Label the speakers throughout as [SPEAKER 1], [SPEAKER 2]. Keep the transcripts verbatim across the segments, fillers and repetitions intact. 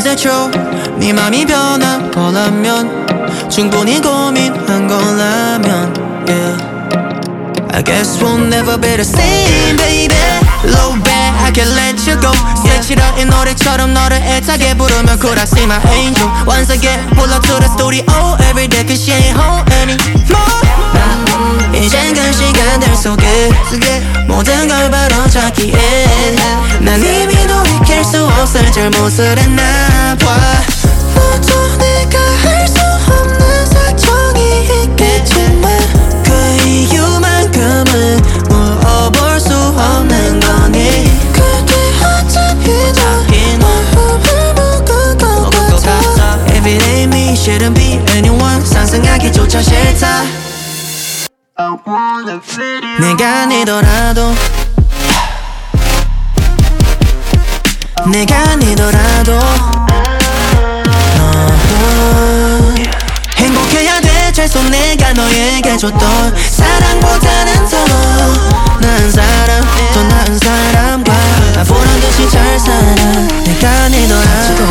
[SPEAKER 1] Is it true? 네 맘이 변화보라면 충분히 고민한 거라면 yeah. I guess we'll never be the same, baby. Low back, I can let you go. 색칠한 이 노래처럼 너를 애타게 부르면 Could I see my angel? Once again, pull up to the studio every day cause she ain't home anymore. 이젠 그 시간들 속에 모든 걸 바로 잡기에 난 이미 돌이킬 수 없을 잘못을 했나 봐. 너도 내가 할 수 없는 사정이 있겠지만 그 이유만큼은 물어볼 수 없는 거니. 그게 어차피 널 훔을 것 같아. Everyday me shouldn't be anyone 상상하기조차 싫다. 내가 아니더라도 내가 아니더라도 너 행복해야 돼 최소 내가 너에게 줬던 사랑보다는 더 나은 사람 더 나은 사람과 보란 듯이 잘 살아. 내가 아니더라도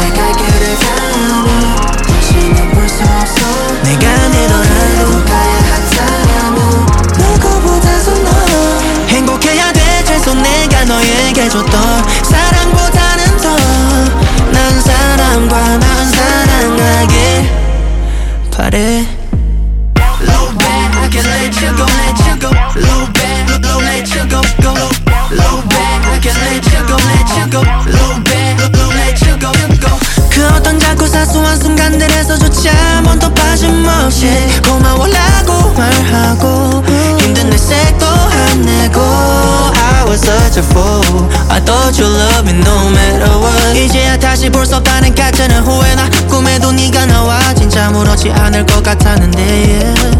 [SPEAKER 1] 다시는 볼 수 없어. 내가 아니더라도 가야 한 사람은 누구보다도 너 행복해야 돼 최소 내가 너에게 줬던 사랑보다는 더 나은 사람과 나은 사랑하길 바래. Low back, I can let you go, let you go. Low back, low, let you go, go. Low back, I can let you go, let you go. Low back, low, let you go, go. 그 어떤 작고 사소한 순간들에서조차 먼저 빠짐없이 고마워라고 말하고 힘든 내 색도 안 내고 I was such a fool. I thought you loved me no matter what. 이제야 다시 볼 수 없다는 가짜는 후회나 꿈에도 네가 나와 진짜 무렇지 않을 것 같았는데 yeah.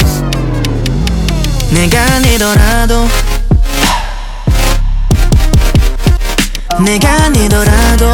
[SPEAKER 1] 내가 아니더라도 내가 아니더라도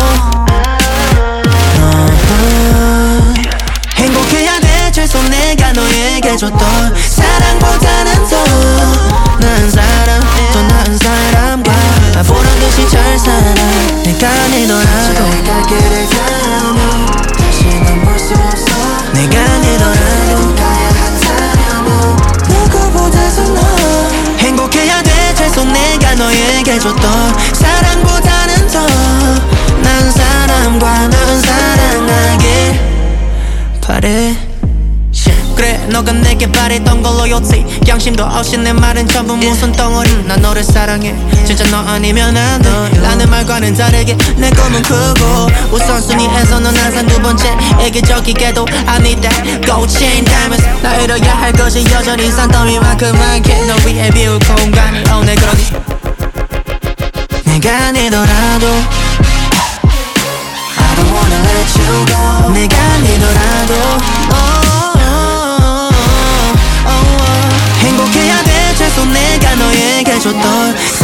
[SPEAKER 1] 너 행복해야 돼 최소 내가 너에게 줬던 사랑보다는 더 나은 사람 더 나은 사람과 보란 듯이 잘 살아. 내가 아니더라도 내가 길을 가면 다시는 볼 수 없어. 내가 아니더라도 가야 한 사람은 누구보다도 너 행복해야 돼 최소 내가 너에게 줬던 사랑보다는 더 나은 사람과 나은 사랑하길 바래. 그래 너가 내게 바랬던 걸 로열티 양심도 없이 내 말은 전부 무슨 덩어리. 난 너를 사랑해 진짜 너 아니면 안 돼 라는 말과는 다르게 내 꿈은 크고 우선순위에서 넌 항상 두 번째 이기적이게도 I need that gold chain diamonds. 나 잃어야 할 것이 여전히 산더미만큼 많게 널 위해 비울 공간이 오늘 그러니 내가 아니더라도 I don't wanna let you go. 내가 아니더라도 oh. 행복해야 돼 최소 내가 너에게 줬던